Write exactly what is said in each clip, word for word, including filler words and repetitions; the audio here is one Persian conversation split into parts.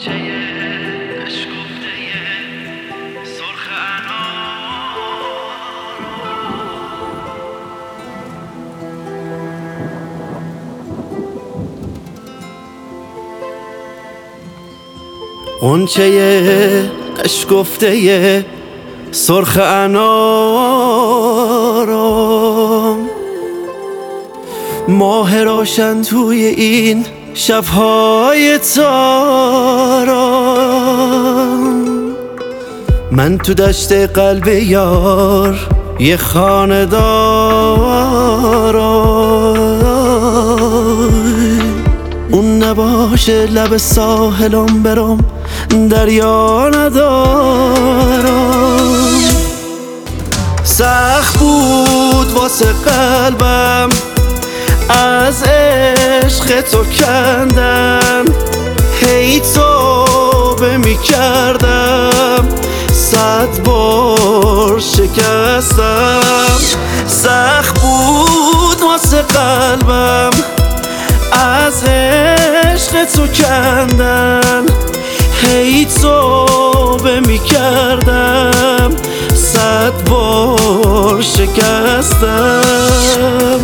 غنچه اشکفته سرخ انارم، ماه روشن توی این شب‌های تارم. من تو دشت قلب یار یه خانه دارم، اون نباشه لب ساحلم برم دریا ندارم. سخت بود واسه قلبم از عشق تو کندن، هی توبه می کردم صد بار شکستم. سخت بود واسه قلبم از عشق تو کندن، هی توبه می کردم صد بار شکستم.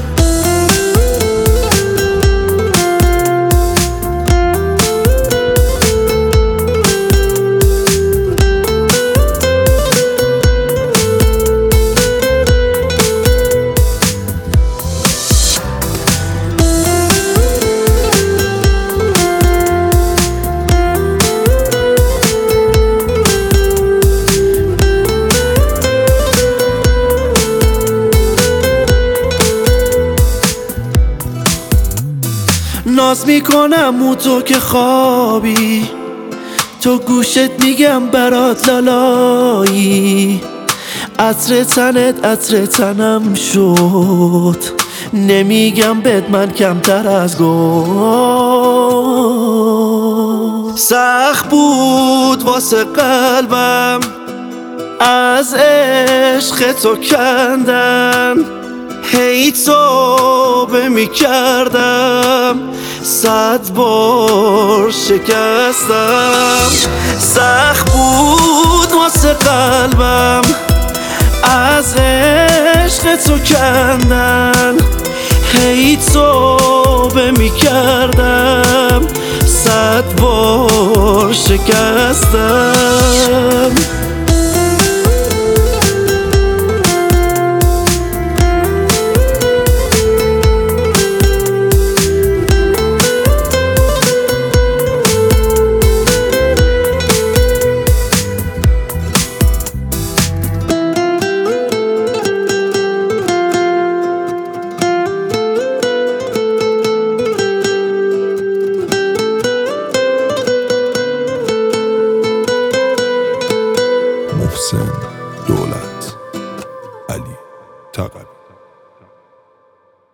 ناز میکنم او تو که خوابی، تو گوشت میگم برات لالایی. عطر تنت عطر تنم شد، نمیگم بد من کمتر از گفت. سخت بود واسه قلبم از عشق تو کندن، هی توبه می کردم صد بار شکستم. سخت بود واسه قلبم از عشق تو کندن، هی توبه می کردم صد بار شکستم. محسن دولت علی تقوی.